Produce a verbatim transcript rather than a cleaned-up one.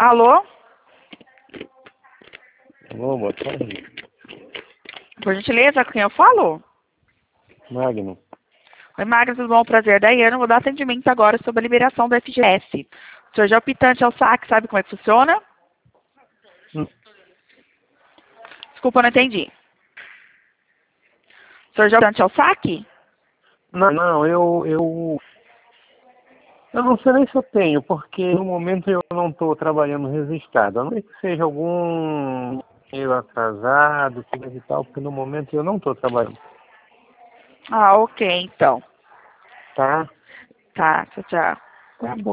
Alô? Alô, boa tarde. Por gentileza, com quem eu falo? Magno. Oi, Magno, tudo bom? Prazer. Daiane, eu vou dar atendimento agora sobre a liberação do F G S. O senhor já é o pitante ao saque, sabe como é que funciona? Hum. Desculpa, eu não entendi. O senhor já é o pitante ao saque? Não, não, eu, eu... Eu não sei nem se eu tenho, porque no momento eu não estou trabalhando registrado. A não ser que seja algum dinheiro atrasado, coisa e tal, porque no momento eu não estou trabalhando. Ah, ok, então. Tá? Tá, tchau, tchau. Tá bom.